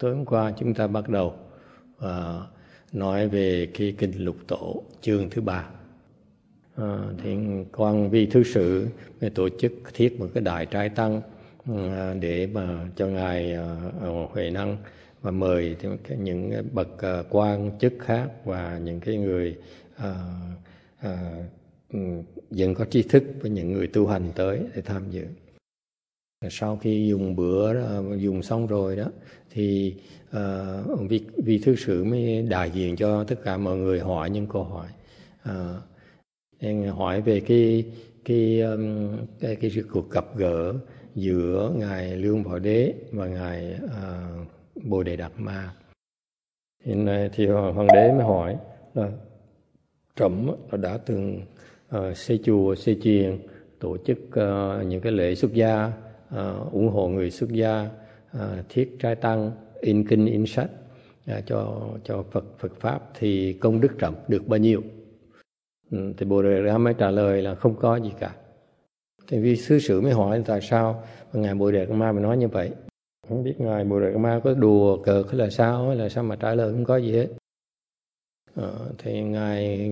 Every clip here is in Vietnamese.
Tối hôm qua chúng ta bắt đầu nói về cái kinh Lục Tổ chương thứ 3. Thì quan Vi Thứ Sự tổ chức thiết một cái đài trai tăng để mà cho ngài Huệ Năng và mời những bậc quan chức khác và những cái người vẫn có tri thức với những người tu hành tới để tham dự. Sau khi dùng xong rồi đó thì ông Vi Thứ Sự mới đại diện cho tất cả mọi người hỏi những câu hỏi. Hỏi về cái cuộc gặp gỡ giữa ngài Lương Bảo Đế và ngài Bồ Đề Đạt Ma. Thì hoàng đế mới hỏi là Trẫm đã từng xây chùa xây chiền, tổ chức những cái lễ xuất gia, ủng hộ người xuất gia, thiết trai tăng, in kinh in sách cho Phật pháp, thì công đức Trẫm được bao nhiêu? Thì Bồ Đề Đạt Ma mới trả lời là không có gì cả. Thì Vi Thứ Sự mới hỏi tại sao ngài Bồ Đề Đạt Ma mới nói như vậy. Không biết ngài Bồ Đề Đạt Ma có đùa cợt hay là sao mà trả lời không có gì hết. Thì ngài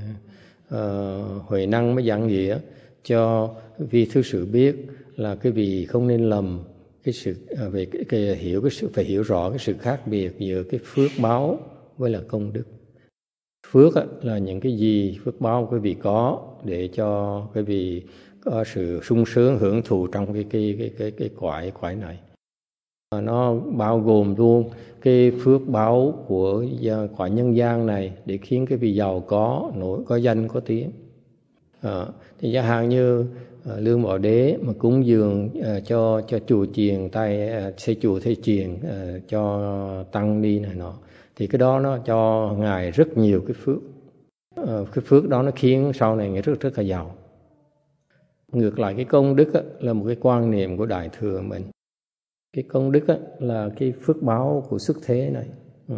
Huệ Năng mới dặn dìa cho Vi Thứ Sự biết là cái vị không nên lầm cái sự về phải hiểu rõ cái sự khác biệt giữa cái phước báo với là công đức. Phước là những cái gì phước báo quý vị có để cho quý vị có sự sung sướng hưởng thụ trong cái cõi này. Nó bao gồm luôn cái phước báo của cõi nhân gian này để khiến cái vị giàu có danh có tiếng. Thì chẳng hạn như Lương Bảo Đế mà cúng dường cho chùa chiền xây chùa xây chiền cho tăng ni này nọ, thì cái đó nó cho ngài rất nhiều cái phước. Cái phước đó nó khiến sau này ngài rất là giàu. Ngược lại cái công đức là một cái quan niệm của Đại Thừa mình. Cái công đức là cái phước báo của xuất thế này.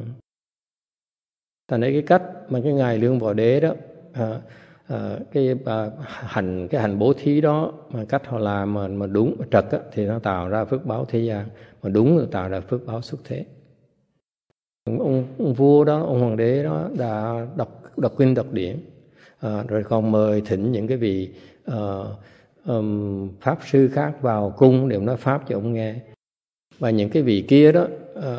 Thành ra cái cách mà cái ngài Lương Bảo Đế đó cái hành bố thí đó, mà cách họ làm mà đúng trật thì nó tạo ra phước báo thế gian, mà đúng là tạo ra phước báo xuất thế. Ông vua đó, ông hoàng đế đó đã đọc kinh đọc điển, rồi còn mời thỉnh những cái vị pháp sư khác vào cung để nói pháp cho ông nghe. Và những cái vị kia đó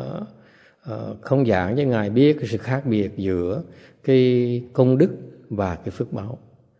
không giảng cho ngài biết cái sự khác biệt giữa cái công đức và cái phước báo.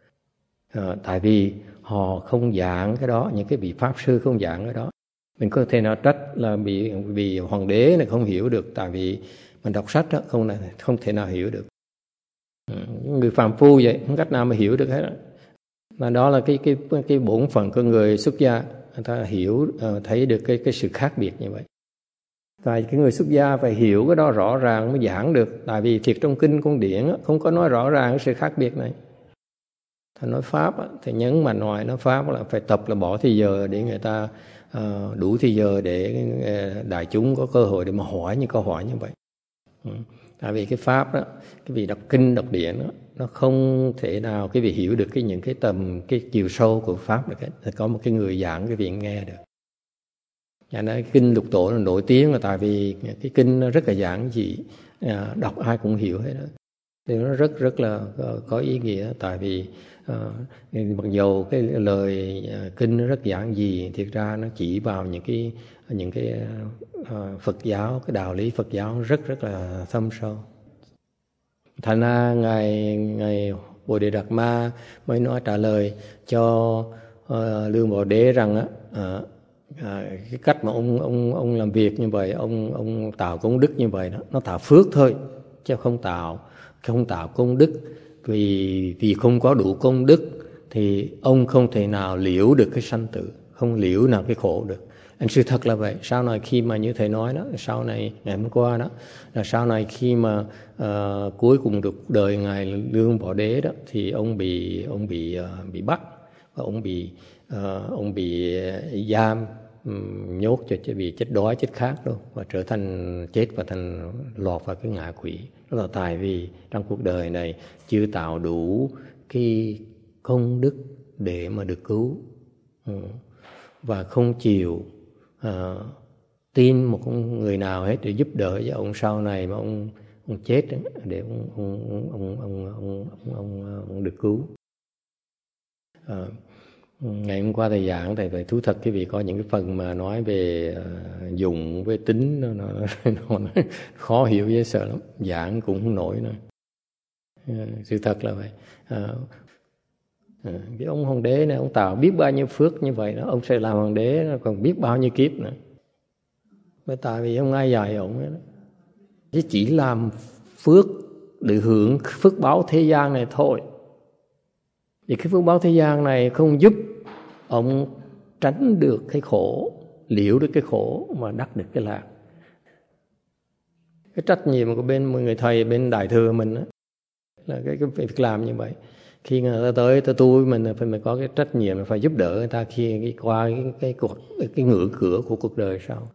Tại vì họ không giảng cái đó, những cái vị pháp sư không giảng cái đó. Mình có thể nào trách là vì hoàng đế này không hiểu được, tại vì mình đọc sách đó, không thể nào hiểu được. Người phàm phu vậy không cách nào mà hiểu được hết. Mà đó là cái bổn phận của người xuất gia, người ta hiểu thấy được cái sự khác biệt như vậy. Tại cái người xuất gia phải hiểu cái đó rõ ràng mới giảng được. Tại vì thiệt trong kinh công điển không có nói rõ ràng cái sự khác biệt này. Thầy nói pháp thì nhấn mạnh ngoài nói pháp là phải tập là bỏ thời giờ để người ta đủ thời giờ để đại chúng có cơ hội để mà hỏi những câu hỏi như vậy. Tại vì cái pháp đó, cái vị đọc kinh đọc điển đó, nó không thể nào cái vị hiểu được những cái tầm cái chiều sâu của pháp được hết. Có một cái người giảng cái vị nghe được. Cho nên kinh Lục Tổ là nổi tiếng là tại vì cái kinh nó rất là giản dị, đọc ai cũng hiểu hết đó. Thì nó rất là có ý nghĩa, tại vì mặc dù cái lời kinh nó rất giản dị, thiệt ra nó chỉ vào những cái Phật giáo, cái đạo lý Phật giáo rất là thâm sâu. Thành ra ngài Bồ Đề Đạt Ma mới nói trả lời cho Lương Bảo Đế rằng cái cách mà ông làm việc như vậy, ông tạo công đức như vậy đó, nó tạo phước thôi chứ không tạo công đức. Vì không có đủ công đức thì ông không thể nào liễu được cái sanh tử, không liễu nào cái khổ được. Sự thật là vậy. Sau này khi mà như thầy nói đó, sau này ngày hôm qua đó, là sau này khi mà cuối cùng được đời ngài Lương Bảo Đế đó, thì ông bị bắt và ông bị giam, nhốt cho bị chết đói chết khát luôn, và trở thành chết và thành lọt vào cái ngạ quỷ. Đó là tại vì trong cuộc đời này chưa tạo đủ cái công đức để mà được cứu, và không chịu tin một người nào hết để giúp đỡ cho ông sau này mà ông chết để ông được cứu. Ngày hôm qua thầy giảng thầy thú thật cái vị có những cái phần mà nói về dụng với tính nó khó hiểu dễ sợ lắm, giảng cũng không nổi nữa. Sự thật là vậy. Cái ông hoàng đế này ông tạo biết bao nhiêu phước như vậy đó, ông sẽ làm hoàng đế nó còn biết bao nhiêu kiếp nữa. Bởi tại vì không ai dạy ông ấy đó. Chứ chỉ làm phước để hưởng phước báo thế gian này thôi. Vì cái phước báo thế gian này không giúp ông tránh được cái khổ, liễu được cái khổ mà đắc được cái lạc. Cái trách nhiệm của bên người thầy, bên đại thừa mình đó, là cái việc làm như vậy. Khi người ta tới ta tu với mình phải có cái trách nhiệm, phải giúp đỡ người ta khi qua cái ngưỡng cửa của cuộc đời sau.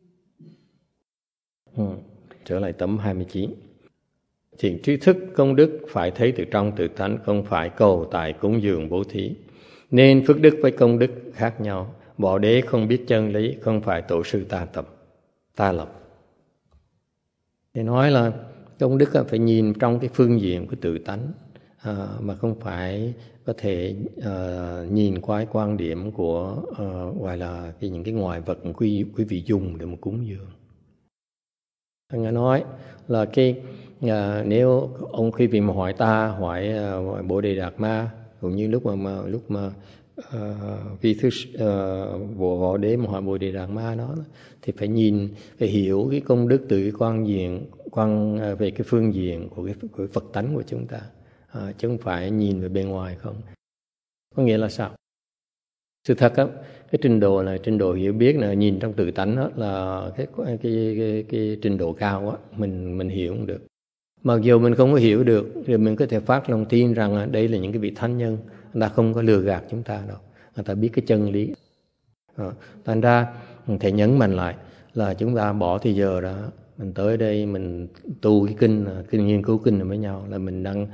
Trở lại tấm 29. Thiện trí thức công đức phải thấy từ trong tự tánh, không phải cầu tài cúng dường bố thí. Nên phước đức với công đức khác nhau. Bỏ đế không biết chân lý, không phải tổ sư ta lập. Để nói là công đức phải nhìn trong cái phương diện của tự tánh, mà không phải có thể nhìn qua cái quan điểm của gọi là những cái ngoại vật quý vị dùng để mà cúng dường. Nghe nói là nếu ông khi vì mà hỏi Bồ Đề Đạt Ma, cũng như lúc mà vị thứ võ đế mà hỏi Bồ Đề Đạt Ma đó, thì phải hiểu cái công đức từ cái quan về cái phương diện của cái Phật tánh của chúng ta, chứ không phải nhìn về bên ngoài không. Có nghĩa là sao? Sự thật á, cái trình độ là trình độ hiểu biết là nhìn trong tự tánh đó là cái trình độ cao á, mình hiểu không được. Mặc dù mình không có hiểu được, thì mình có thể phát lòng tin rằng đây là những cái vị thánh nhân, người ta không có lừa gạt chúng ta đâu, người ta biết cái chân lý. Thành ra thầy nhấn mạnh lại là chúng ta bỏ thì giờ đó, mình tới đây mình tu cái kinh nghiên cứu kinh này với nhau, là mình đang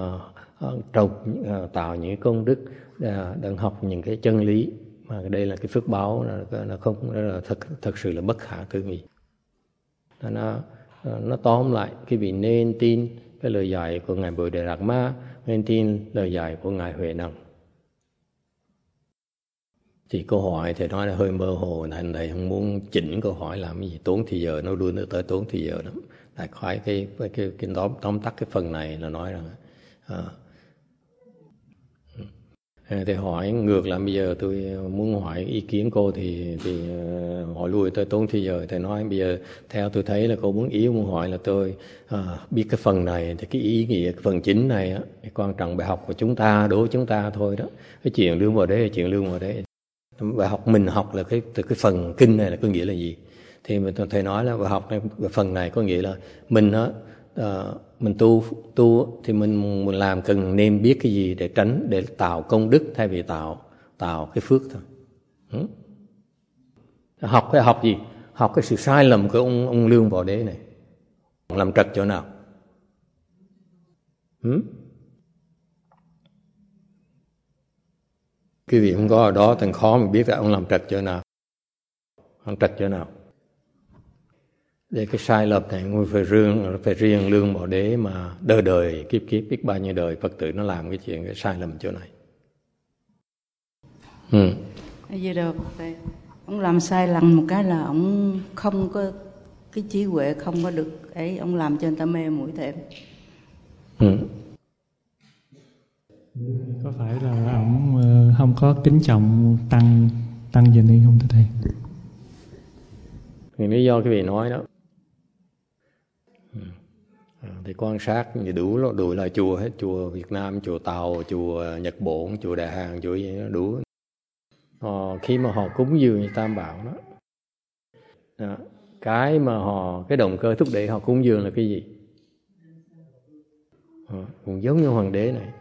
tạo những công đức, đang học những cái chân lý, mà đây là cái phước báo là không là thật sự là bất khả tư nghị. Nó tóm lại cái vị nên tin cái lời dạy của ngài Bồ Đề Đạt Ma, nên tin lời dạy của ngài Huệ Năng. Thì câu hỏi thì nói là hơi mơ hồ, thành thầy không muốn chỉnh câu hỏi làm cái gì tốn thì giờ, nó đưa tới tốn thì giờ lắm. Đại khái cái tóm tắt cái phần này là nói rằng thì hỏi ngược lại, bây giờ tôi muốn hỏi ý kiến cô thì hỏi lui tới tốn thì giờ. Thầy nói bây giờ theo tôi thấy là cô muốn hỏi là tôi biết cái phần này thì cái ý nghĩa cái phần chính này á, cái quan trọng bài học của chúng ta đối với chúng ta thôi đó. Cái chuyện lương vào đấy là chuyện lương vào đấy. Bài học mình học là từ cái phần kinh này là có nghĩa là gì? Thì thầy nói là bài học này, phần này có nghĩa là mình á, mình tu thì mình làm cần nên biết cái gì để tránh, để tạo công đức thay vì tạo cái phước thôi. Học cái học gì? Học cái sự sai lầm của ông Lương Võ Đế này. Ông làm trật chỗ nào? Quý vị không có ở đó thành khó mà biết là ông làm trật chỗ nào. Ông trật chỗ nào? Để cái sai lầm này phải riêng Lương Bảo Đế mà đời kiếp biết bao nhiêu đời Phật tử nó làm cái chuyện cái sai lầm chỗ này. Bây giờ đâu thầy, ông làm sai lầm một cái là ông không có cái trí huệ, không có được ấy, ông làm cho người ta mê muội thêm. Có phải là ông không có kính trọng tăng giờ ni không thưa thầy? Thì lý do cái vị nói đó. Thì quan sát như đủ là chùa hết, chùa Việt Nam, chùa Tàu, chùa Nhật Bản, chùa Đại Hàn, chùa gì đó đủ. Khi mà họ cúng dường như Tam Bảo đó, cái mà cái động cơ thúc đẩy họ cúng dường là cái gì? Cũng giống như hoàng đế này.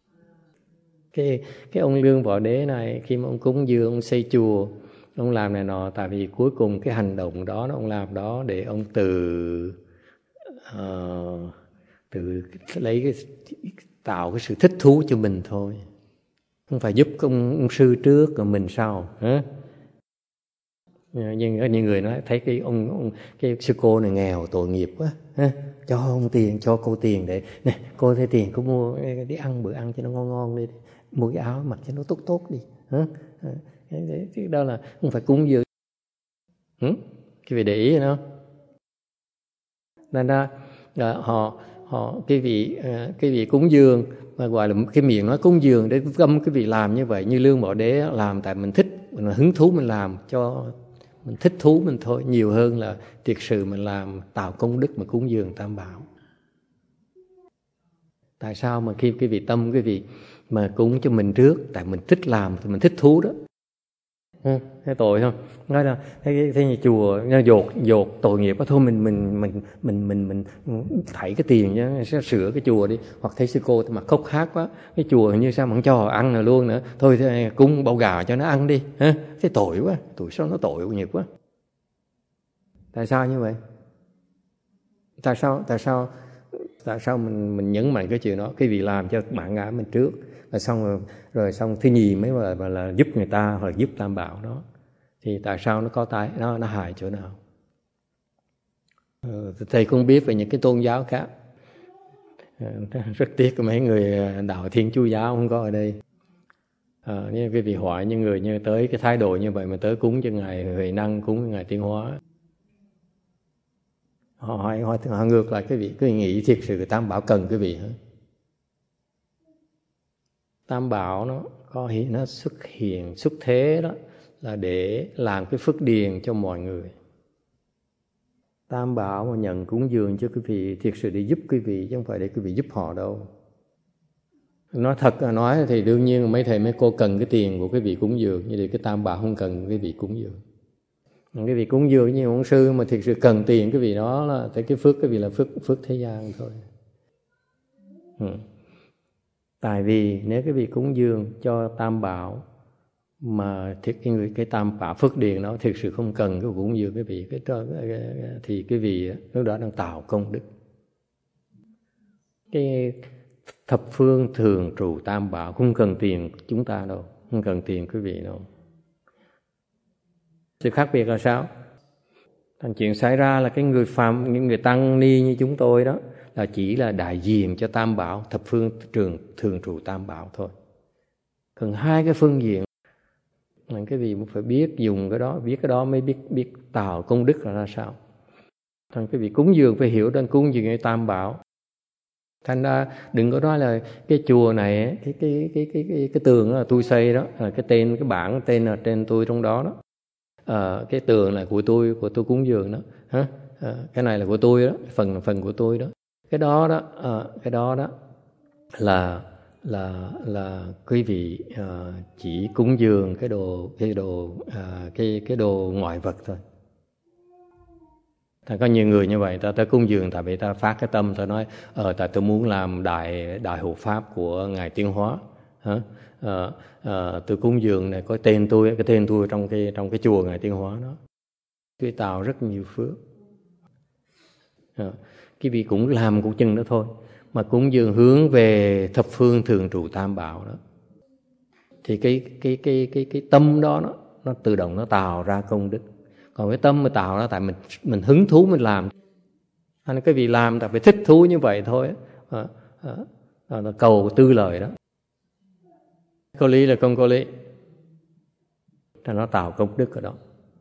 Cái ông Lương Võ Đế này, khi mà ông cúng dường, ông xây chùa, ông làm này nọ, tại vì cuối cùng cái hành động đó ông làm đó để ông từ lấy tạo cái sự thích thú cho mình thôi, không phải giúp ông sư trước rồi mình sau. Nhưng có những người nói thấy cái sư cô này nghèo tội nghiệp quá, cho ông tiền, cho cô tiền để này, cô thấy tiền cô mua đi ăn bữa ăn cho nó ngon ngon đi, mua cái áo mặc cho nó tốt tốt đi. Chứ đó là không phải cúng dường. Cái vị để ý rồi đó. Nên ra họ cái vị cúng dường mà gọi là cái miệng nói cúng dường để gâm cái vị làm như vậy, như Lương Bảo Đế làm tại mình thích, mình hứng thú mình làm cho mình thích thú mình thôi, nhiều hơn là thiệt sự mình làm tạo công đức mà cúng dường Tam Bảo. Tại sao mà khi cái vị tâm, cái vị mà cúng cho mình trước, tại mình thích làm thì mình thích thú đó. Thấy tội không? Nói là thấy như chùa nó dột tội nghiệp đó thôi, mình thảy cái tiền nhá, sẽ sửa cái chùa đi. Hoặc thấy sư cô mà khóc hát quá, cái chùa như sao mà không cho họ ăn rồi luôn nữa, thôi thế cúng bao gà cho nó ăn đi. Thấy tội quá, tội sao nó tội nghiệp quá. Tại sao như vậy? Tại sao mình nhấn mạnh cái chuyện đó? Cái vị làm cho bạn gái mình trước, rồi xong thứ nhì mới là giúp người ta hoặc là giúp Tam Bảo đó, thì tại sao nó có nó hại chỗ nào? Thầy không biết về những cái tôn giáo khác. Rất tiếc mấy người đạo Thiên Chúa giáo không có ở đây. Như cái vị hỏi những người như tới cái thái độ như vậy mà tới cúng cho ngài Huệ Năng, cúng cho ngài Tiến Hóa, họ ngược lại cái vị cứ nghĩ thiệt sự Tam Bảo cần cái vị hả? Tam Bảo nó xuất thế đó là để làm cái phước điền cho mọi người. Tam Bảo mà nhận cúng dường cho quý vị thiệt sự để giúp quý vị chứ không phải để quý vị giúp họ đâu. Nói thật là nói thì đương nhiên mấy thầy mấy cô cần cái tiền của cái vị cúng dường, nhưng thì cái Tam Bảo không cần cái vị cúng dường. Cái vị cúng dường như ông sư mà thiệt sự cần tiền cái vị đó là cái phước, cái vị là phước thế gian thôi. Tại vì nếu cái vị cúng dường cho Tam Bảo mà cái Tam Bảo phước điền đó thực sự không cần cái cúng dường cái vị thì cái vị lúc đó đang tạo công đức. Cái thập phương thường trụ Tam Bảo không cần tiền chúng ta đâu, không cần tiền quý vị đâu. Sự khác biệt là sao? Thành chuyện xảy ra là cái người phàm, những người tăng ni như chúng tôi đó là chỉ là đại diện cho Tam Bảo, thập phương thường trụ Tam Bảo thôi. Cần hai cái phương diện. Cái vị phải biết dùng cái đó, biết cái đó mới biết tạo công đức là ra sao. Thành cái vị cúng dường phải hiểu đang cúng dường cái Tam Bảo. Thành ra đừng có nói là cái chùa này cái tường đó là tôi xây đó, cái bảng tên là trên tôi trong đó đó. Cái tường là của tôi cúng dường đó. Cái này là của tôi đó, phần của tôi đó. Cái đó đó là quý vị chỉ cúng dường cái đồ ngoại vật thôi. Có nhiều người như vậy, ta tới cúng dường tại vì ta phát cái tâm, ta nói tại tôi muốn làm đại hộ pháp của ngài Tiến Hóa. Tôi cúng dường này có tên tôi, cái tên tôi trong cái chùa ngài Tiến Hóa đó. Tôi tạo rất nhiều phước. Cái vị cũng làm cũng chừng đó thôi, mà cúng dường hướng về thập phương thường trụ Tam Bảo đó, thì cái tâm đó nó tự động nó tạo ra công đức. Còn cái tâm mà tạo ra tại mình hứng thú mình làm, anh cái vị làm tại phải thích thú như vậy thôi, là cầu tư lời đó, có lý là không có lý, thì nó tạo công đức ở đó.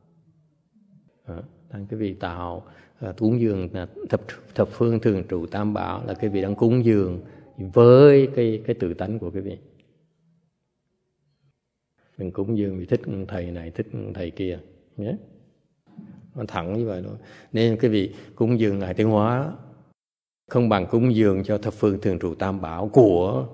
Thành cái vị tạo cúng dường là thập phương thường trụ Tam Bảo là cái vị đang cúng dường với cái tự tánh của cái vị. Đừng cúng dường vì thích thầy này thích thầy kia nhé. Nó thẳng như vậy thôi. Nên cái vị cúng dường ngài Tiến Hóa không bằng cúng dường cho thập phương thường trụ Tam Bảo của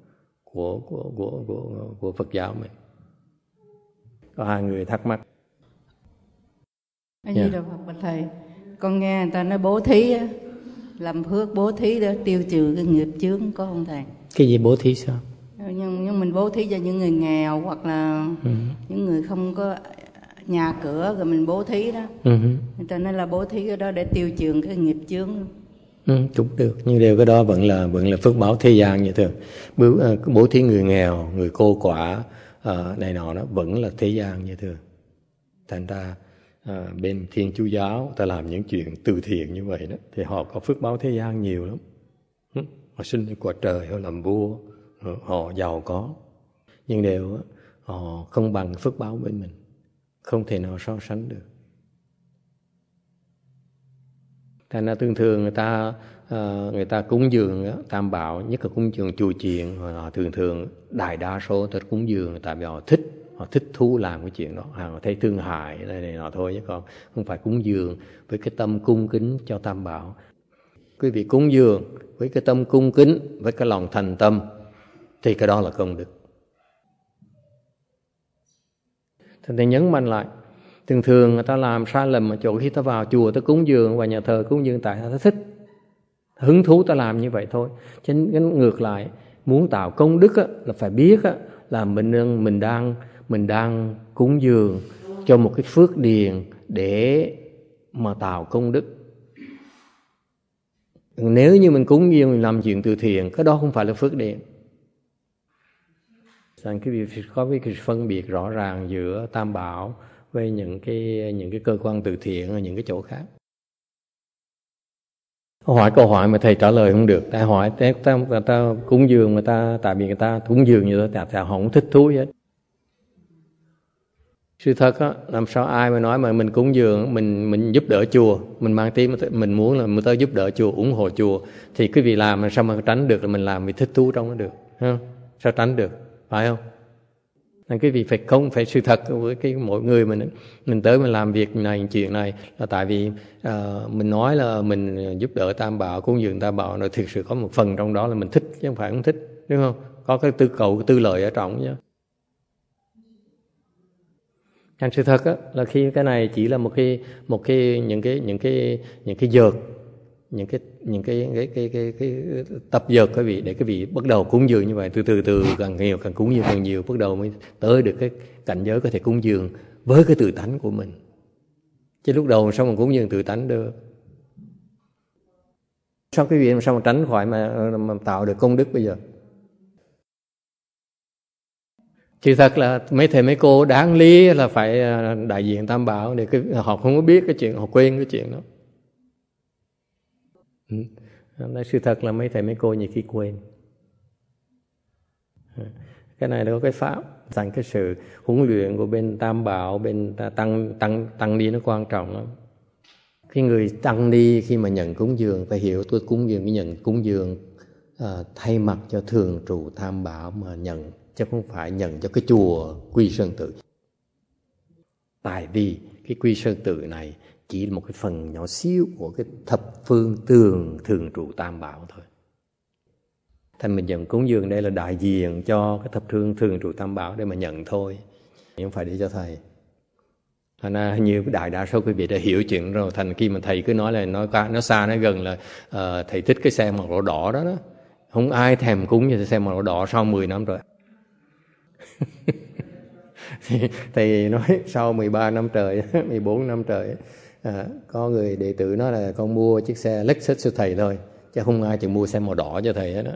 Phật giáo mình. Có hai người thắc mắc. A Di Đà Phật bạch thầy, con nghe người ta nói bố thí á, làm phước bố thí để tiêu trừ cái nghiệp chướng, có không thầy? Cái gì bố thí sao? Nhưng mình bố thí cho những người nghèo hoặc là những người không có nhà cửa, rồi mình bố thí đó. Người ta nói là bố thí cái đó để tiêu trừ cái nghiệp chướng. Cũng được, nhưng đều cái đó vẫn là phước báo thế gian như thường. Bố thí người nghèo, người cô quả này nọ đó vẫn là thế gian như thường. Thành ra bên Thiên Chúa giáo ta làm những chuyện từ thiện như vậy đó, thì họ có phước báo thế gian nhiều lắm. Họ sinh lên quả trời, họ làm vua, họ giàu có, nhưng đều họ không bằng phước báo bên mình, không thể nào so sánh được. Thành ra thường thường người ta cúng dường Tam Bảo, nhất là cúng dường chùa chiền, họ thường đại đa số ta cúng dường tại vì họ thích thú làm cái chuyện đó, họ thấy thương hại này nọ thôi, chứ còn không phải cúng dường với cái tâm cung kính cho Tam Bảo. Quý vị cúng dường với cái tâm cung kính, với cái lòng thành tâm, thì cái đó là công đức. Thành ra nhấn mạnh lại, thường người ta làm sai lầm ở chỗ khi ta vào chùa ta cúng dường và nhà thờ cúng dường tại ta thích, hứng thú ta làm như vậy thôi. Chứ ngược lại, muốn tạo công đức là phải biết là mình đang cúng dường cho một cái phước điền để mà tạo công đức. Nếu như mình cúng dường, mình làm chuyện từ thiện, cái đó không phải là phước điền. Rằng cái việc có cái phân biệt rõ ràng giữa Tam Bảo với những cái cơ quan từ thiện ở những cái chỗ khác. Hỏi câu hỏi mà thầy trả lời không được. Ta hỏi ta cúng dường mà tại vì người ta cúng dường như thế, ta không thích thú hết. Sự thật làm sao ai mà nói mà mình cúng dường, mình giúp đỡ chùa, mình mang tiếng mình muốn là mình tới giúp đỡ chùa, ủng hộ chùa, thì cái việc làm mà sao mà tránh được là mình làm vì thích thú trong nó được, không? Sao tránh được, phải không? Nên cái việc phải sự thật với cái mỗi người mình tới mình làm việc này chuyện này là tại vì mình nói là mình giúp đỡ Tam Bảo, cúng dường Tam Bảo, rồi thực sự có một phần trong đó là mình thích chứ không phải không thích, đúng không? Có cái tư lợi ở trong chứ. Thành sự thật là khi cái này chỉ là những cái dợt, những cái tập dợt quý vị, để quý vị bắt đầu cúng dường như vậy, từ càng nhiều càng cúng dường càng nhiều, bắt đầu mới tới được cái cảnh giới có thể cúng dường với cái tự tánh của mình. Chứ lúc đầu sao mà cúng dường tự tánh được? Sao quý vị sao mà tránh khỏi mà tạo được công đức bây giờ? Thì thật là mấy thầy mấy cô đáng lý là phải đại diện Tam Bảo, để họ không có biết cái chuyện, họ quên cái chuyện đó. Sự thật là mấy thầy mấy cô nhiều khi quên. Cái này là có cái pháp, dành cái sự huấn luyện của bên Tam Bảo, bên tăng ni nó quan trọng lắm. Cái người tăng ni khi mà nhận cúng dường phải hiểu tôi cúng dường, cái nhận cúng dường thay mặt cho thường trụ Tam Bảo mà nhận, chứ không phải nhận cho cái chùa Quy Sơn Tự. Tại vì cái Quy Sơn Tự này chỉ là một cái phần nhỏ xíu của cái thập phương tường thường trụ Tam Bảo thôi. Thành mình nhận cúng dường đây là đại diện cho cái thập phương thường trụ Tam Bảo để mà nhận thôi, không phải để cho thầy. Thành ra nhiều cái đại đa số quý vị đã hiểu chuyện rồi. Thành khi mà thầy cứ nói là nó xa nó gần là thầy thích cái xe màu đỏ đó đó. Không ai thèm cúng như xe màu đỏ sau 10 năm rồi. Thầy nói sau 13 năm trời, 14 năm trời, có người đệ tử nói là con mua chiếc xe Lexus cho thầy thôi, chứ không ai chịu mua xe màu đỏ cho thầy hết đó.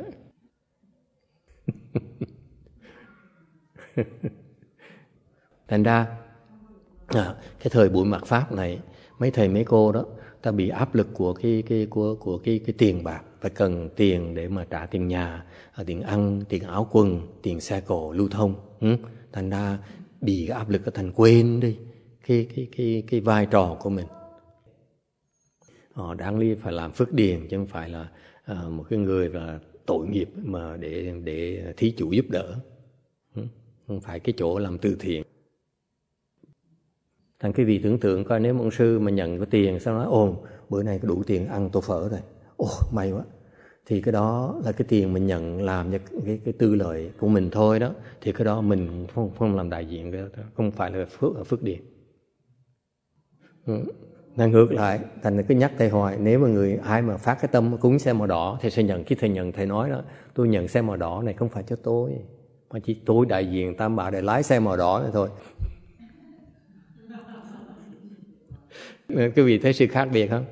Thành ra cái thời buổi mạt Pháp này, mấy thầy mấy cô đó ta bị áp lực của cái tiền bạc, phải cần tiền để mà trả tiền nhà, tiền ăn, tiền áo quần, tiền xe cộ lưu thông. Thành ra bị cái áp lực cái thành quên đi cái vai trò của mình. Họ đáng lý phải làm phước điền, chứ không phải là một cái người là tội nghiệp mà để thí chủ giúp đỡ. Không phải cái chỗ làm từ thiện. Thành cái vị tưởng tượng coi, nếu môn sư mà nhận cái tiền sao nói bữa nay có đủ tiền ăn tô phở rồi, may quá, thì cái đó là cái tiền mình nhận làm cho cái tư lợi của mình thôi đó, thì cái đó mình không làm đại diện, cái đó không phải là phước điền. Nên ngược lại, thành cứ nhắc thầy hoài, nếu mà ai mà phát cái tâm cúng xe màu đỏ thì sẽ nhận. Khi thầy nhận, thầy nói đó, tôi nhận xe màu đỏ này không phải cho tôi, mà chỉ tôi đại diện Tam Bảo để lái xe màu đỏ này thôi. Quý vị thấy sự khác biệt không?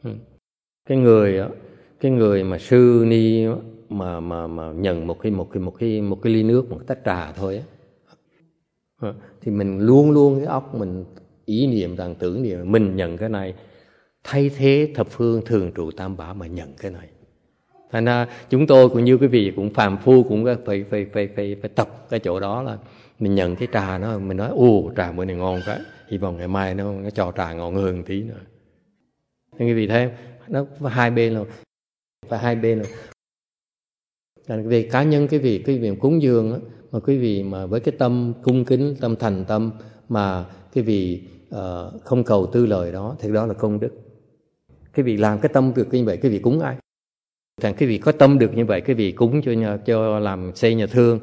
Cái người mà sư ni mà nhận một cái ly nước, một cái tách trà thôi á, thì mình luôn cái óc mình ý niệm rằng tưởng niệm mình nhận cái này, thay thế thập phương thường trụ tam bảo mà nhận cái này. Thành ra chúng tôi cũng như quý vị cũng phàm phu cũng phải tập cái chỗ đó là mình nhận cái trà nó, mình nói trà bữa này ngon quá, hy vọng ngày mai nó cho trà ngon hơn tí nữa. Nên quý vị thấy nó hai bên rồi, phải hai bên rồi. Về cá nhân quý vị cúng dường á, mà quý vị mà với cái tâm cung kính, tâm thành tâm mà quý vị không cầu tư lời đó, thì đó là công đức. Quý vị làm cái tâm được như vậy, quý vị cúng ai? Thành quý vị có tâm được như vậy, quý vị cúng cho làm xây nhà thương,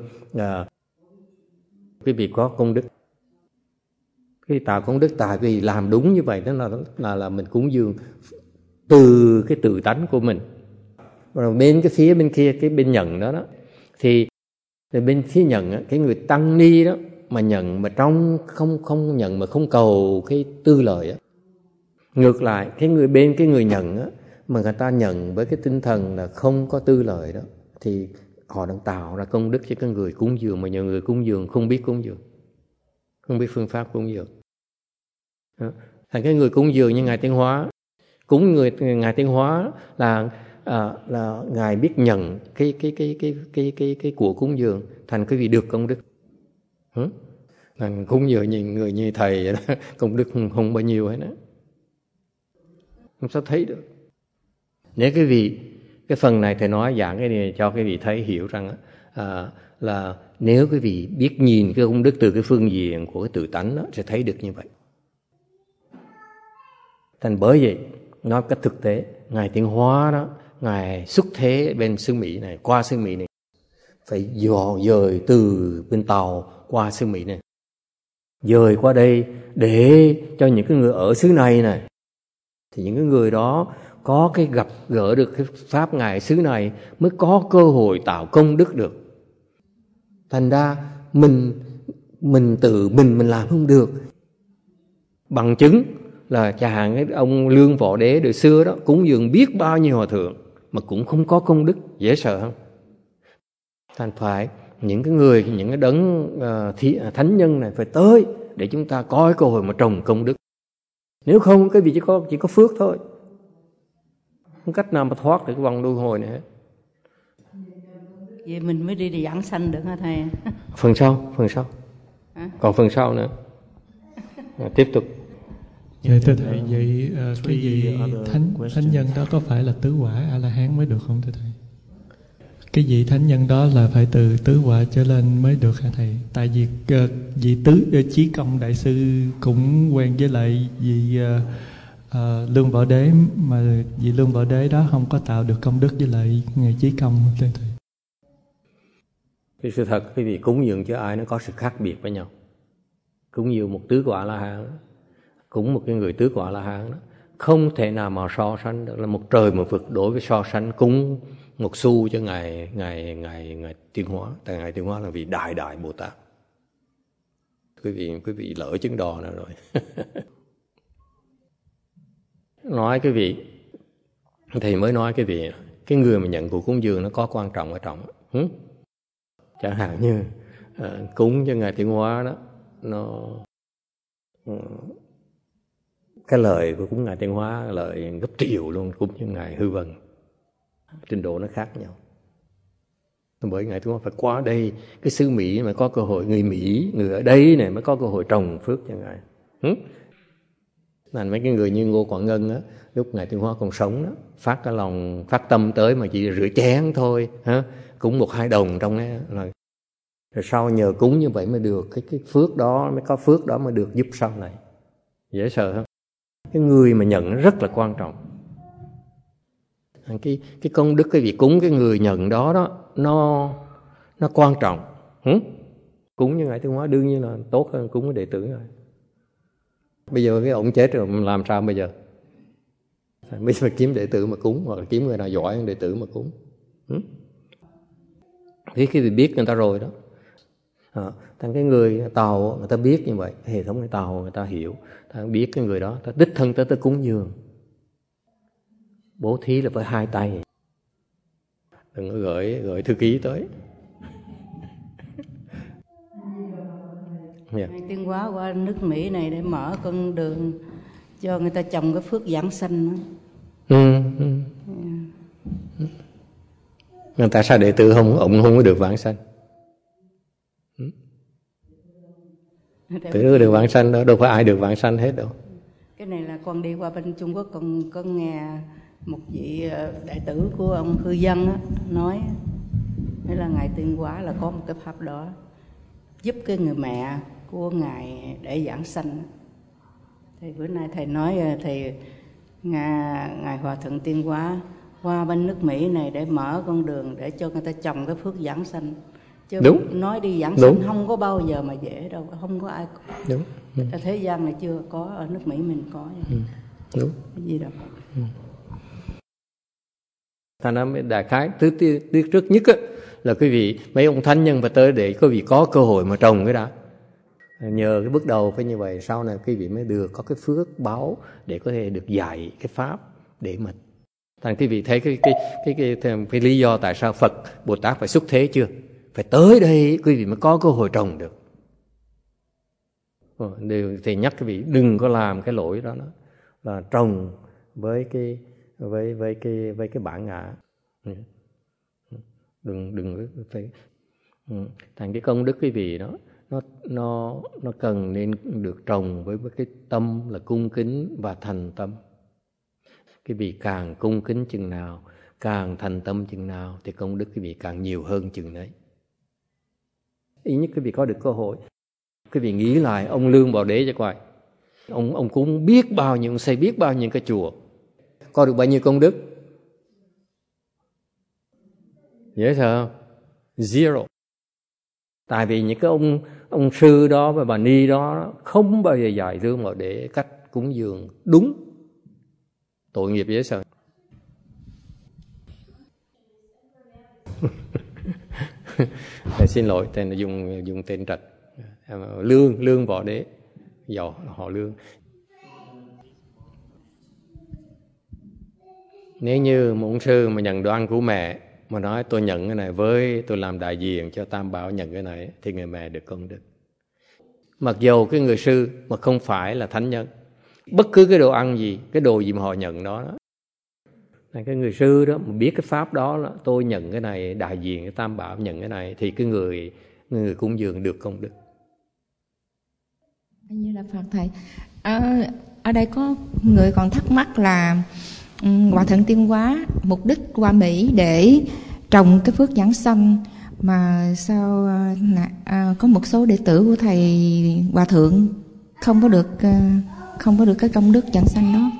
quý vị có công đức. Quý vị tạo công đức, tại vì làm đúng như vậy đó là mình cúng dường từ cái tự tánh của mình. Rồi bên cái phía bên kia, cái bên nhận đó thì bên phía nhận cái người tăng ni đó mà nhận mà trong không nhận mà không cầu cái tư lợi á. Ngược lại cái người nhận á, mà người ta nhận với cái tinh thần là không có tư lợi đó, thì họ đang tạo ra công đức cho cái người cúng dường, mà nhiều người cúng dường không biết cúng dường, không biết phương pháp cúng dường. Thành cái người cúng dường như Ngài Tiến Hóa, cúng Ngài Tiến Hóa là Ngài biết nhận cái của cúng dường, thành quý vị được công đức. Thành cúng dường người như thầy vậy đó, công đức không bao nhiêu hết đó, không sao thấy được. Nếu cái phần này thầy nói giảng cái này cho quý vị thấy hiểu rằng là nếu quý vị biết nhìn cái công đức từ cái phương diện của cái tự tánh đó, sẽ thấy được như vậy. Thành bởi vậy nói cách thực tế, Ngài Tiến Hóa đó, Ngài xuất thế bên xứ Mỹ này, qua xứ Mỹ này, phải dời từ bên Tàu qua xứ Mỹ này, dời qua đây để cho những cái người ở xứ này này, thì những cái người đó có cái gặp gỡ được cái pháp Ngài xứ này mới có cơ hội tạo công đức được. Thành ra mình tự mình làm không được. Bằng chứng là chẳng hạn cái ông Lương Võ Đế đời xưa đó cúng dường biết bao nhiêu hòa thượng mà cũng không có công đức, dễ sợ không? Thành phải những cái đấng thánh nhân này phải tới để chúng ta có cơ hội mà trồng công đức. Nếu không cái vị chỉ có phước thôi, không cách nào mà thoát được cái vòng luân hồi này hết. Vậy mình mới đi giảng sanh được hả thầy? Phần sau. Còn phần sau nữa. Tiếp tục. Vậy thưa thầy, vậy cái gì thánh nhân đó có phải là tứ quả A-la-hán mới được không thưa thầy? Cái vị thánh nhân đó là phải từ tứ quả trở lên mới được hả thầy? Tại vì vị Chí Công đại sư cũng quen với lại vị Lương Võ Đế, mà vị Lương Võ Đế đó không có tạo được công đức với lại Ngài Chí Công thưa thầy. Cái sự thật cái vị cúng dường cho ai nó có sự khác biệt với nhau. Cúng dường một tứ quả La-hán, cúng một cái người tứ quả La-hán đó, không thể nào mà so sánh được, là một trời một vực đối với so sánh cúng một xu cho ngài Tiến Hóa. Tại Ngài Tiến Hóa là vị đại Bồ Tát. Quý vị lỡ chứng đò nào rồi. Nói cái vị thầy mới nói cái vị cái người mà nhận của cúng dường nó có quan trọng ở trọng. Chẳng hạn như cúng cho Ngài Tiến Hóa đó, nó cái lời của cúng Ngài Tiến Hóa lời gấp triệu luôn, cúng cho Ngài Hư Vân, trình độ nó khác nhau. Bởi Ngài Tiến Hóa phải qua đây, cái xứ Mỹ mà có cơ hội, người Mỹ, người ở đây này mới có cơ hội trồng phước cho Ngài. Nên mấy cái người như Ngô Quảng Ngân á, lúc Ngài Tiến Hóa còn sống đó, phát cái lòng phát tâm tới mà chỉ rửa chén thôi, cúng 1-2 đồng trong đó rồi sau nhờ cúng như vậy mới được cái phước đó, mới có phước đó mới được giúp sau này. Dễ sợ không? Cái người mà nhận nó rất là quan trọng. Cái công đức cái vị cúng cái người nhận đó nó quan trọng. Cúng như Ngài Tiến Hóa đương nhiên là tốt hơn cúng cái đệ tử rồi. Bây giờ cái ông chết rồi mình làm sao bây giờ? Bây giờ kiếm đệ tử mà cúng, hoặc là kiếm người nào giỏi hơn đệ tử mà cúng. Khi vị biết người ta rồi đó. Thành cái người Tàu người ta biết như vậy, hệ thống người Tàu người ta hiểu, ta biết cái người đó, ta đích thân tới cúng dường. Bố thí là với 2 tay, đừng có gửi thư ký tới. Yeah. Tiến hóa qua nước Mỹ này để mở con đường cho người ta trồng cái phước giảng sanh đó. Nhưng tại sao đệ tử ông không có được vãng sanh? Tự được vãng sanh đó, đâu phải ai được vãng sanh hết đâu. Cái này là con đi qua bên Trung Quốc, con có nghe một vị đại tử của ông Khư Dân á, nói thế là ngài Tiên Hóa là có một cái pháp đó giúp cái người mẹ của ngài để giảng sanh. Thì bữa nay thầy nói thầy ngài Hòa Thượng Tiên Hóa qua bên nước Mỹ này để mở con đường để cho người ta trồng cái phước giảng sanh. Chứ đúng. Nói đi giảng sanh không có bao giờ mà dễ đâu, không có ai có. Đúng. Ở thế gian này chưa có, ở nước Mỹ mình có. Đúng. Cái gì đâu. Thành ra đại khái tiếc trước nhất á, là quý vị mấy ông thánh nhân và tới để quý vị có cơ hội mà trồng cái đã. Nhờ cái bước đầu phải như vậy, sau này quý vị mới được có cái phước báo để có thể được dạy cái pháp để mà thành quý vị thấy cái lý do tại sao Phật Bồ Tát phải xuất thế chưa? Phải tới đây quý vị mới có cơ hội trồng được. Thì nhắc quý vị đừng có làm cái lỗi đó, là trồng với cái bản ngã. Đừng phải thành cái công đức quý vị đó nó cần nên được trồng với cái tâm là cung kính và thành tâm. Quý vị càng cung kính chừng nào, càng thành tâm chừng nào thì công đức quý vị càng nhiều hơn chừng đấy. Ít nhất quý vị có được cơ hội. Quý vị nghĩ lại ông Lương Bảo Đế cho coi, ông cũng biết bao nhiêu, ông xây biết bao nhiêu cái chùa, có được bao nhiêu công đức? Dễ sợ không? Zero. Tại vì những cái ông sư đó và bà ni đó không bao giờ dạy Lương Bảo Đế cách cúng dường đúng. Tội nghiệp dễ sợ. Xin lỗi, tên là dùng tên trật. Lương Bảo Đế, giàu họ Lương. Nếu như một ông sư mà nhận đồ ăn của mẹ mà nói tôi nhận cái này với tôi làm đại diện cho Tam Bảo nhận cái này, thì người mẹ được công đức. Mặc dù cái người sư mà không phải là thánh nhân, bất cứ cái đồ ăn gì, cái đồ gì mà họ nhận đó, cái người sư đó mà biết cái pháp đó là tôi nhận cái này, đại diện cái Tam Bảo nhận cái này, thì cái người cúng dường được công đức. Như là Phật thầy. Ở đây có người còn thắc mắc là Hòa Thượng Tiên Hóa mục đích qua Mỹ để trồng cái phước giảng sanh, mà sao có một số đệ tử của thầy Hòa Thượng không có được cái công đức giảng sanh đó.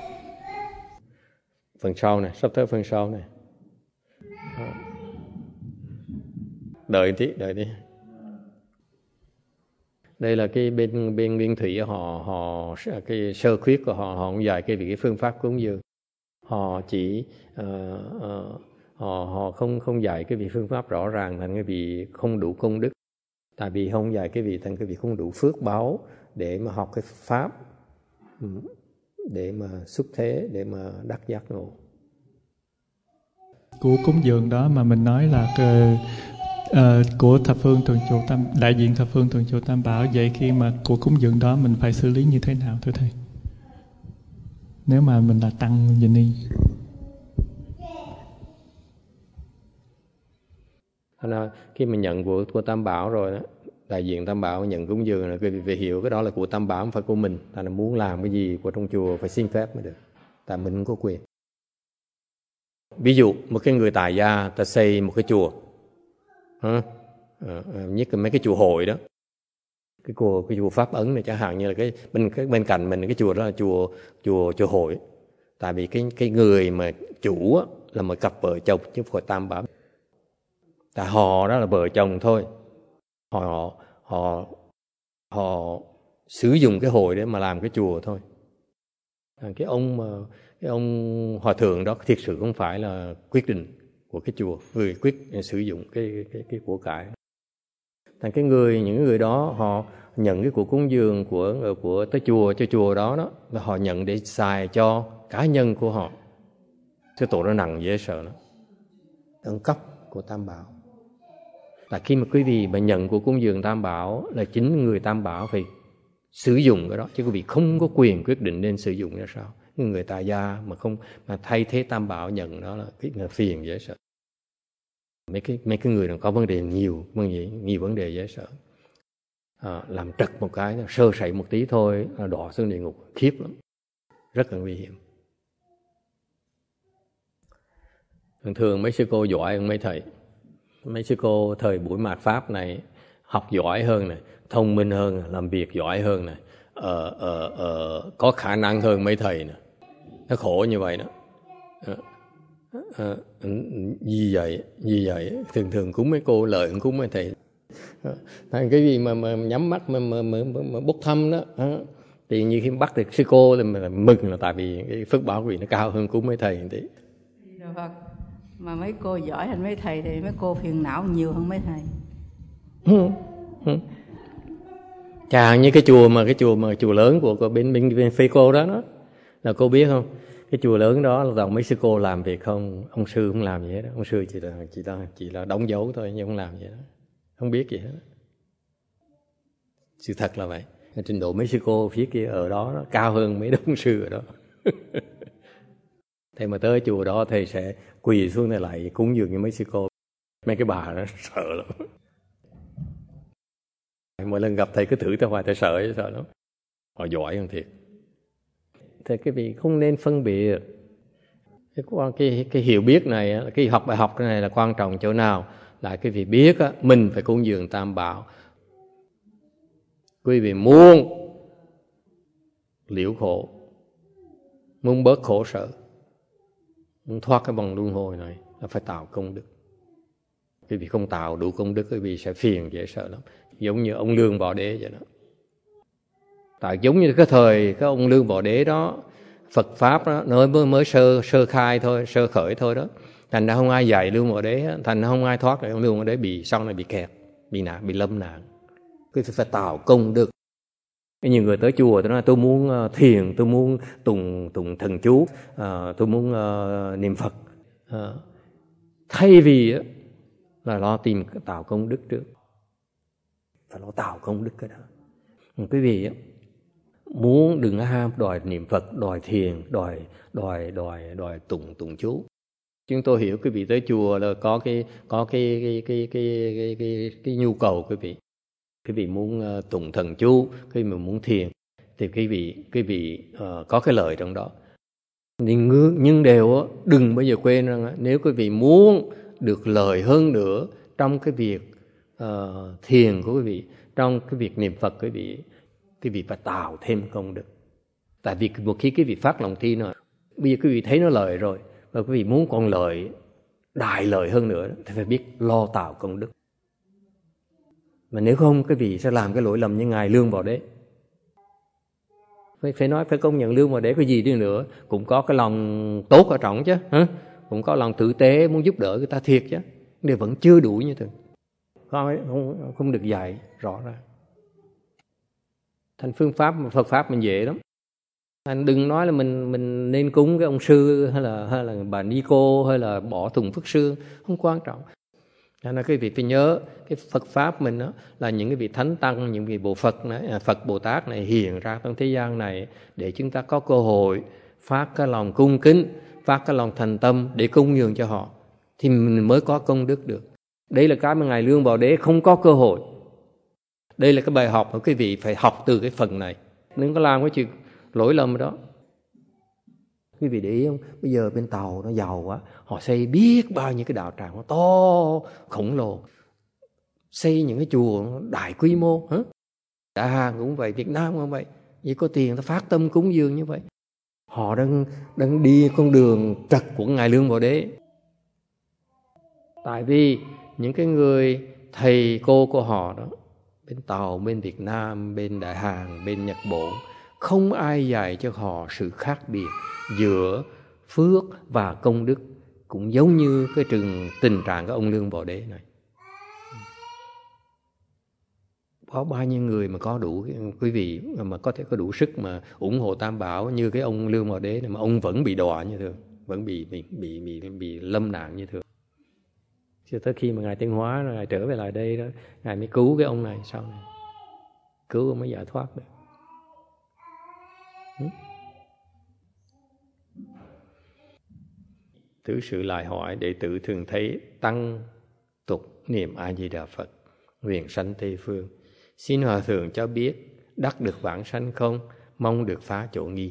Phần sau này, sắp tới phần sau này. Đợi tí. Đây là cái bên Nguyên Thủy, họ cái sơ khuyết của họ không dạy cái phương pháp cúng dường. Họ chỉ họ không dạy cái vị phương pháp rõ ràng, thành cái vị không đủ công đức. Tại vì không dạy cái vị, thành cái vị không đủ phước báo để mà học cái pháp, để mà xuất thế, để mà đắc giác ngộ. Của cúng dường đó mà mình nói là của thập phương thường trụ tam, đại diện thập phương thường trụ Tam Bảo, vậy khi mà của cúng dường đó mình phải xử lý như thế nào thưa thầy? Nếu mà mình là tăng Dình Ni. Khi mình nhận của Tam Bảo rồi đó, đại diện Tam Bảo nhận cúng dường là vì hiểu cái đó là của Tam Bảo, không phải của mình. Tại là muốn làm cái gì của trong chùa phải xin phép mới được, tại mình không có quyền. Ví dụ một cái người tại gia ta xây một cái chùa, nhất là mấy cái chùa hội đó, cái chùa Pháp Ấn này chẳng hạn, như là cái bên cạnh mình cái chùa đó là chùa hội. Tại vì cái người mà chủ á, là một cặp vợ chồng chứ không phải Tam Bảo. Tại họ đó là vợ chồng thôi, họ sử dụng cái hội để mà làm cái chùa thôi. Cái ông hòa thượng đó thực sự không phải là quyết định của cái chùa, người quyết sử dụng cái của cải. Thành những người đó họ nhận cái của cúng dường của tới chùa cho chùa đó là họ nhận để xài cho cá nhân của họ. Cái tội nó nặng dễ sợ lắm. Tận cấp của Tam Bảo. Là khi mà quý vị mà nhận của cúng dường Tam Bảo là chính người Tam Bảo phải sử dụng cái đó, chứ quý vị không có quyền quyết định nên sử dụng ra sao. Người tại gia mà thay thế Tam Bảo nhận đó là phiền dễ sợ. Mấy cái người nào có vấn đề nhiều vấn đề dễ sợ. Làm trật một cái, sơ sẩy một tí thôi đọa xuống địa ngục khiếp lắm, rất là nguy hiểm. Thường mấy sư cô giỏi hơn mấy thầy. Mấy sư cô thời buổi mạt Pháp này học giỏi hơn này, thông minh hơn, làm việc giỏi hơn này, có khả năng hơn mấy thầy này. Nó khổ như vậy đó. Vì vậy thường cúng mấy cô lợi cúng mấy thầy. Cái gì mà nhắm mắt mà bốc thăm đó, thì như khi bắt được sư cô thì mình mừng, là tại vì cái phước báo của nó cao hơn cúng mấy thầy một tí. Mà mấy cô giỏi hơn mấy thầy thì mấy cô phiền não nhiều hơn mấy thầy. Chàng như cái chùa lớn của bên Phê Cô đó là cô biết không? Cái chùa lớn đó là toàn mấy sư cô làm việc không, ông sư không làm gì hết đó. Ông sư chỉ là đóng dấu thôi nhưng không làm gì hết đó. Không biết gì hết. Sự thật là vậy. Trình độ mấy sư cô phía kia ở đó cao hơn mấy ông sư ở đó. Thầy mà tới chùa đó thầy sẽ quỳ xuống này lại cúng dường như mấy sư cô. Mấy cái bà đó sợ lắm. Mỗi lần gặp thầy cứ thử tới hoài thầy sợ lắm. Họ giỏi hơn thiệt. Thì cái vị không nên phân biệt. Cái hiểu biết này, cái bài học này là quan trọng chỗ nào? Là cái vị biết mình phải cúng dường Tam Bảo. Quý vị muốn liễu khổ, muốn bớt khổ sở, muốn thoát cái vòng luân hồi này là phải tạo công đức. Quý vị không tạo đủ công đức, quý vị sẽ phiền dễ sợ lắm. Giống như ông Lương Bò Đế vậy đó. Tại giống như cái thời cái ông Lương Bò Đế đó, Phật Pháp đó, nó mới sơ khai thôi, sơ khởi thôi đó. Thành ra không ai dạy Lương Bò Đế, thành ra không ai thoát được. Ông Lương Bò Đế sau này bị kẹt, bị lâm nạn. Quý vị phải tạo công đức. Nhiều người tới chùa tôi nói tôi muốn thiền, tôi muốn tụng thần chú, tôi muốn niệm Phật. Thay vì là lo tìm tạo công đức trước, phải lo tạo công đức cái đó. Quý vị muốn đừng ham đòi niệm Phật, đòi thiền, đòi tụng chú. Chúng tôi hiểu quý vị tới chùa là có cái nhu cầu quý vị muốn tụng thần chú, quý vị muốn thiền thì quý vị có cái lợi trong đó. Nhưng đều đừng bao giờ quên rằng nếu quý vị muốn được lợi hơn nữa trong cái việc thiền của quý vị, trong cái việc niệm Phật quý vị phải tạo thêm công đức. Tại vì một khi quý vị phát lòng thi nó, bây giờ quý vị thấy nó lợi rồi và quý vị muốn còn lợi, đại lợi hơn nữa thì phải biết lo tạo công đức. Mà nếu không quý vị sẽ làm cái lỗi lầm như ngài Lương Bò Đế. Phải công nhận Lương Bò Đế cái gì đi nữa cũng có cái lòng tốt ở trọng chứ, cũng có lòng tử tế muốn giúp đỡ người ta thiệt chứ, nhưng vẫn chưa đủ như thường. Không được dạy rõ ràng. Thành phương pháp Phật pháp mình dễ lắm. Anh đừng nói là mình nên cúng cái ông sư hay là bà ni cô hay là bỏ thùng phước sương, không quan trọng. Cho nên quý vị phải nhớ cái Phật pháp mình đó là những cái vị thánh tăng, những vị bộ Phật này, Phật Bồ Tát này hiện ra trong thế gian này để chúng ta có cơ hội phát cái lòng cung kính, phát cái lòng thành tâm để cúng dường cho họ thì mình mới có công đức được. Đây là cái mà ngài Lương Bò Đế không có cơ hội. Đây là cái bài học mà quý vị phải học từ cái phần này. Đừng có làm cái chuyện lỗi lầm đó. Quý vị để ý không? Bây giờ bên Tàu nó giàu quá, họ xây biết bao nhiêu cái đạo tràng nó to, khổng lồ. Xây những cái chùa đại quy mô. Đại Hàn cũng vậy, Việt Nam cũng vậy. Vì có tiền ta phát tâm cúng dường như vậy. Họ đang đi con đường trật của ngài Lương Bò Đế. Tại vì những cái người thầy cô của họ đó, bên Tàu, bên Việt Nam, bên Đại Hàn, bên Nhật Bản, không ai dạy cho họ sự khác biệt giữa phước và công đức, cũng giống như cái tình trạng của ông Lương Bò Đế này. Có bao nhiêu người mà có đủ, quý vị mà có thể có đủ sức mà ủng hộ Tam Bảo như cái ông Lương Bò Đế này, mà ông vẫn bị đọa như thường, vẫn bị lâm nạn như thường. Cho tới khi mà Ngài tiến hóa, Ngài trở về lại đây đó, Ngài mới cứu cái ông này sau này. Cứu ông mới giải thoát được. Thứ sự lại hỏi, đệ tử thường thấy tăng tục niệm A Di Đà Phật, nguyện sanh Tây phương. Xin Hòa Thượng cho biết đắc được vãng sanh không? Mong được phá chỗ nghi.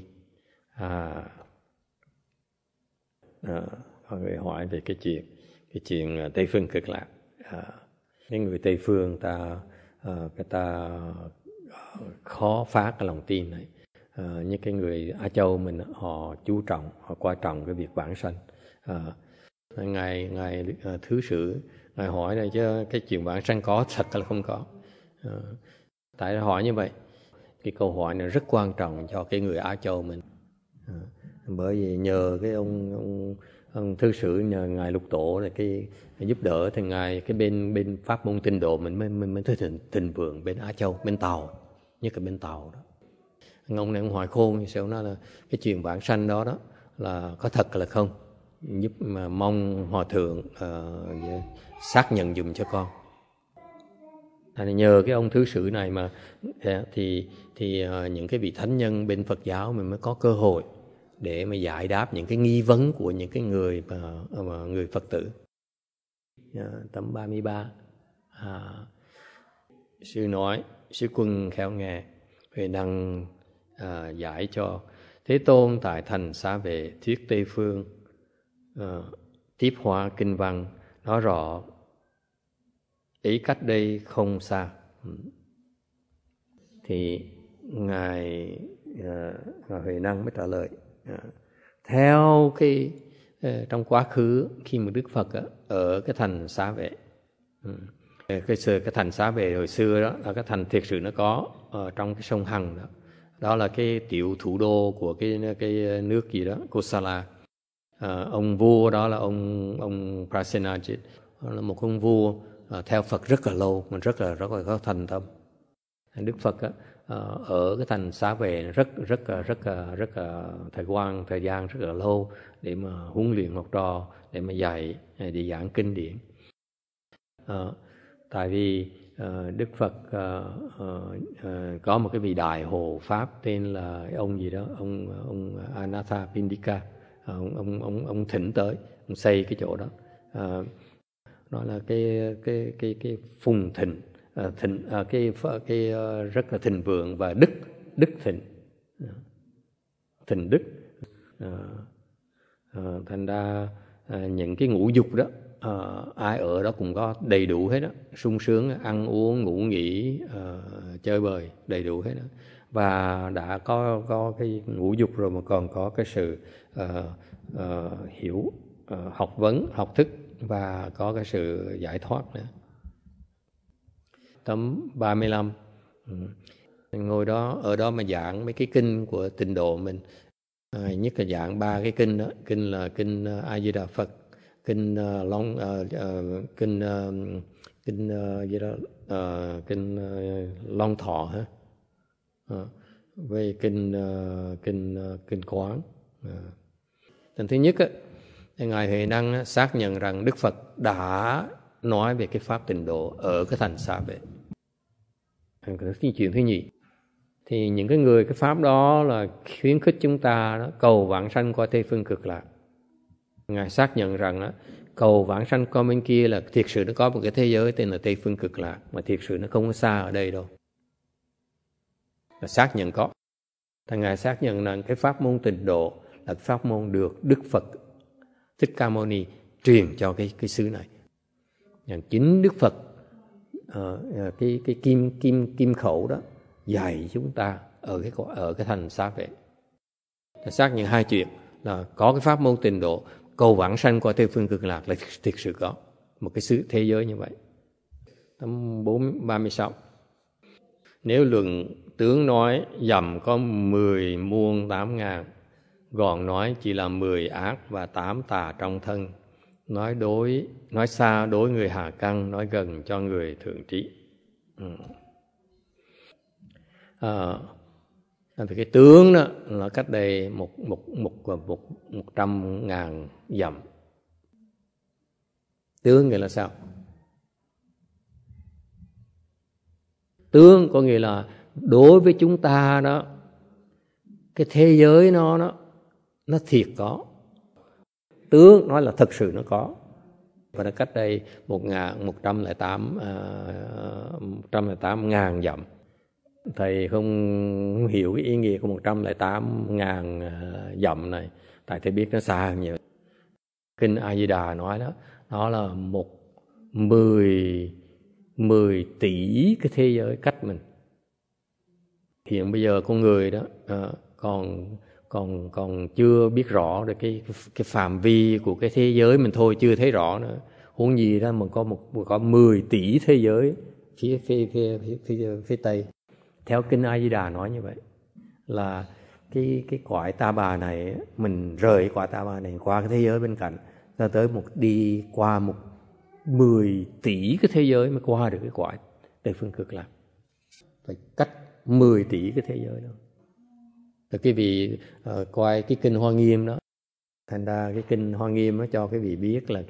Mọi người hỏi về cái chuyện Tây phương Cực Lạc. Những người Tây phương người ta khó phá cái lòng tin này. Những cái người Á Châu mình họ chú trọng, họ quan trọng cái việc vãng sanh. Ngài thứ sử Ngài hỏi này chứ cái chuyện vãng sanh có thật hay là không có? Tại sao hỏi như vậy? Cái câu hỏi này rất quan trọng cho cái người Á Châu mình. Bởi vì nhờ cái ông thứ sử, nhờ Ngài Lục Tổ là cái giúp đỡ thì Ngài cái bên pháp môn Tịnh độ mình mới thấy thịnh vượng bên Á Châu, bên Tàu, nhất là bên Tàu đó. Ông này ông hỏi khôn, sao nói là cái chuyện vãng sanh đó là có thật là không? Giúp mà mong Hòa Thượng xác nhận dùm cho con. Nhờ cái ông thứ sử này mà thì những cái vị thánh nhân bên Phật giáo mình mới có cơ hội để mà giải đáp những cái nghi vấn của những cái người mà người Phật tử. Tấm 33. Sư nói, sư Quân khéo nghe, Huệ Năng giải cho Thế Tôn tại thành Xá Vệ thuyết Tây phương, tiếp hóa kinh văn nói rõ ý cách đây không xa. Thì ngài Huệ Năng mới trả lời, theo cái trong quá khứ khi mà Đức Phật ở cái thành Xá Vệ, cái thành Xá Vệ hồi xưa đó là cái thành thiệt sự nó có ở trong cái sông Hằng đó. Đó là cái tiểu thủ đô của cái nước gì đó, Kosala. Ông vua đó là ông Prasenajit, là một ông vua theo Phật rất là lâu, mình rất là có thành tâm. Đức Phật ở cái thành Xá Vệ rất thời gian rất là lâu để mà huấn luyện học trò, để mà dạy, để giảng kinh điển. Tại vì Đức Phật có một cái vị đại hộ pháp tên là ông gì đó, ông Anathapindika, ông thỉnh tới, ông xây cái chỗ đó. Nó là cái phùng thịnh, cái rất là thịnh vượng và đức thịnh, thịnh đức. Thành ra những cái ngũ dục đó, ai ở đó cũng có đầy đủ hết đó, sung sướng, ăn uống, ngủ nghỉ, chơi bời đầy đủ hết đó. Và đã có cái ngũ dục rồi mà còn có cái sự hiểu, học vấn, học thức và có cái sự giải thoát nữa. Tấm 35. Ngồi đó, ở đó mà giảng mấy cái kinh của Tịnh độ mình. Nhất là giảng 3 cái kinh đó. Kinh là kinh A Di Đà Phật, kinh kinh Long Thọ hả? Về kinh Quán. Lần thứ nhất Ngài Huệ Năng xác nhận rằng Đức Phật đã nói về cái pháp Tịnh độ ở cái thành Xá Vệ. Cái chuyện thứ nhì thì những cái người cái pháp đó là khuyến khích chúng ta đó, cầu vãng sanh qua Tây phương Cực Lạc. Ngài xác nhận rằng đó, cầu vãng sanh qua bên kia là thiệt sự nó có một cái thế giới tên là Tây phương Cực Lạc, mà thiệt sự nó không có xa ở đây đâu. Là xác nhận có. Thằng Ngài xác nhận rằng cái pháp môn Tịnh độ là pháp môn được Đức Phật Thích Ca Mâu Ni truyền cho cái xứ này.อย่างchính Đức Phật cái kim khẩu đó dạy chúng ta ở cái thành Xá Vệ. Xác nhận 2 chuyện là có cái pháp môn Tịnh độ, cầu vãng sanh qua Tây phương Cực Lạc là thực sự có một cái xứ thế giới như vậy. Tấm 36. Nếu luận tướng nói dầm có 10 muôn 8 ngàn, gọn nói chỉ là 10 ác và 8 tà trong thân. Nói xa đối người hạ căn, nói gần cho người thượng trí. Thì cái tướng đó là cách đây 100.000 dặm. Tướng nghĩa là sao? Tướng có nghĩa là đối với chúng ta đó, cái thế giới nó thiệt có. Tướng nói là thực sự nó có. Và nó cách đây 108.000 dặm. Thầy không hiểu cái ý nghĩa của 108.000 dặm này, tại thầy biết nó xa hơn nhiều. Kinh A Di Đà nói đó, nó là 10 tỷ cái thế giới cách mình. Hiện bây giờ con người đó còn chưa biết rõ được cái phạm vi của cái thế giới mình thôi, chưa thấy rõ nữa. Huống gì đó mình có 10 tỷ thế giới phía Tây. Theo kinh A Di Đà nói như vậy, là cái cõi Ta Bà này, mình rời cái cõi Ta Bà này qua cái thế giới bên cạnh, ra tới đi qua 10 tỷ cái thế giới mới qua được cái cõi Tây Phương Cực Lạc. Phải cách 10 tỷ cái thế giới đó. Rồi quý vị coi cái kinh Hoa Nghiêm đó, thành ra cái kinh Hoa Nghiêm nó cho quý vị biết là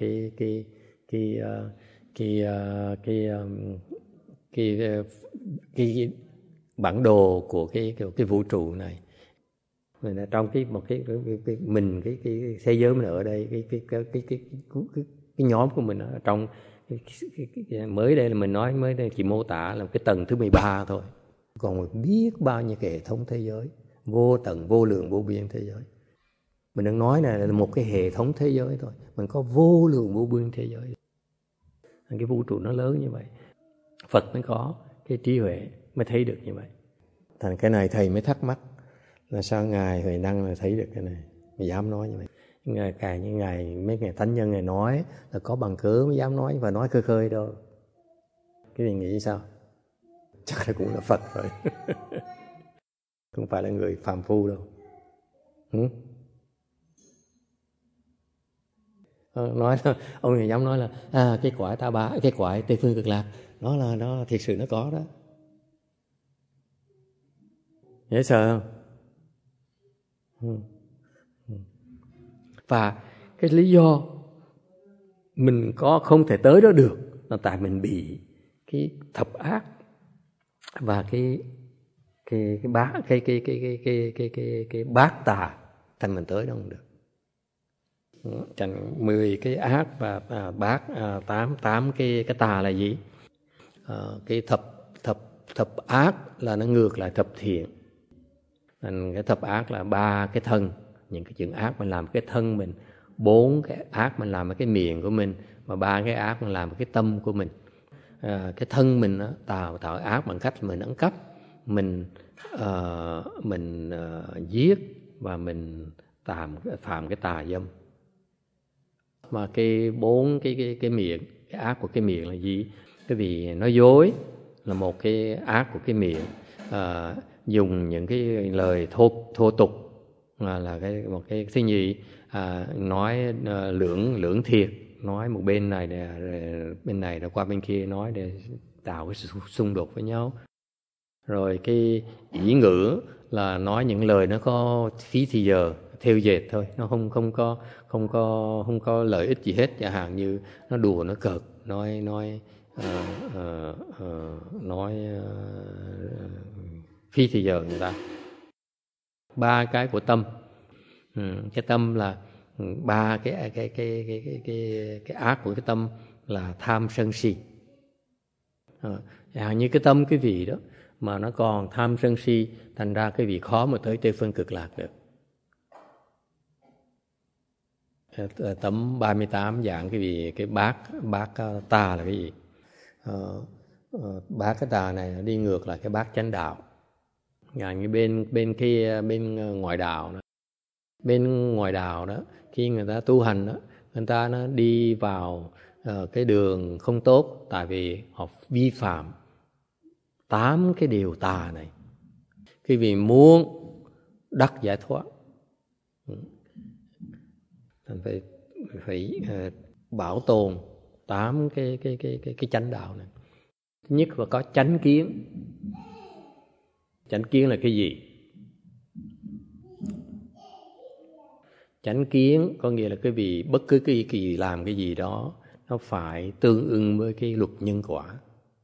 cái bản đồ của cái vũ trụ này. Mình trong cái thế giới mình ở đây, cái nhóm của mình ở trong mới đây là mình nói, mới đây chỉ mô tả là cái tầng thứ 13 thôi. Còn biết bao nhiêu cái hệ thống thế giới, vô tận, vô lượng, vô biên thế giới. Mình đang nói này là một cái hệ thống thế giới thôi. Mình có vô lượng, vô biên thế giới. Cái vũ trụ nó lớn như vậy. Phật mới có cái trí huệ mới thấy được như vậy. Thành cái này thầy mới thắc mắc là sao Ngài Huệ Năng là thấy được cái này, mới dám nói như vậy. Mấy ngày thánh nhân này nói là có bằng cớ mới dám nói, và nói khơi khơi đâu. Cái gì nghĩ sao? Chắc là cũng là Phật rồi. Không phải là người phàm phu đâu. Nói ông này dám nói là cái cõi Ta Bà, cái cõi Tây Phương Cực Lạc, nó thiệt sự nó có đó. Dễ sợ không? Và cái lý do mình không thể tới đó được là tại mình bị cái thập ác và cái bát tà, thành mình tới đó không được. Chẳng 10 cái ác và bát, 8 cái tà là gì? Cái thập ác là nó ngược lại thập thiện. Cái thập ác là 3 cái thân, những cái chuyện ác mình làm cái thân mình, 4 cái ác mình làm ở cái miệng của mình, và 3 cái ác mình làm ở cái tâm của mình. Cái thân mình đó, tạo ác bằng cách mình ăn cắp, mình giết và mình phạm cái tà dâm. Mà cái 4 cái miệng, cái ác của cái miệng là gì? Cái vì nói dối là một cái ác của cái miệng. Dùng những cái lời thô tục là một cái thứ nhì, nói lưỡng thiệt, nói một bên này đã qua bên kia nói để tạo cái sự xung đột với nhau. Rồi cái ỷ ngữ là nói những lời nó có phí thì giờ, theo dệt thôi, nó không có lợi ích gì hết. Chẳng hạn như nó đùa, nó cợt, nói phí thì giờ người ta. 3 cái của tâm. Cái tâm là 3 cái ác của cái tâm là tham sân si. Như cái tâm cái vị đó mà nó còn tham sân si, thành ra cái vị khó mà tới Tây Phương Cực Lạc được. Tấm 38 dạng cái vị, cái bát tà là cái gì? Bát cái tà này nó đi ngược lại cái bát chánh đạo. Như bên ngoại đạo đó. Bên ngoại đạo đó, khi người ta tu hành đó, người ta nó đi vào cái đường không tốt, tại vì họ vi phạm 8 cái điều tà này. Khi vì muốn đắc giải thoát, phải bảo tồn 8 cái chánh đạo này. Thứ nhất là có chánh kiến. Chánh kiến là cái gì? Chánh kiến có nghĩa là cái vì bất cứ cái gì làm cái gì đó nó phải tương ưng với cái luật nhân quả.